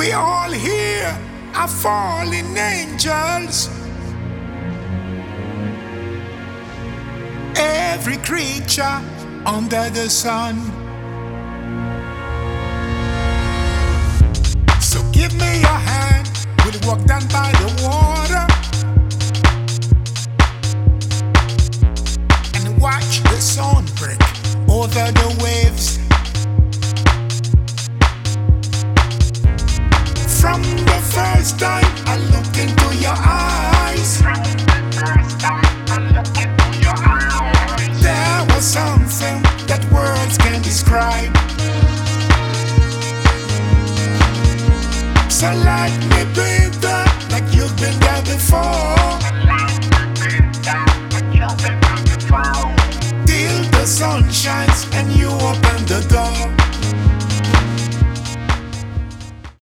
We all here are fallen angels. Every creature under the sun. So give me your hand. We'll walk down by the water and watch the sun break over the waves. From the first time I looked into your eyes, there was something that words can't describe. So let me be there like you've been there before, till the sun shines and you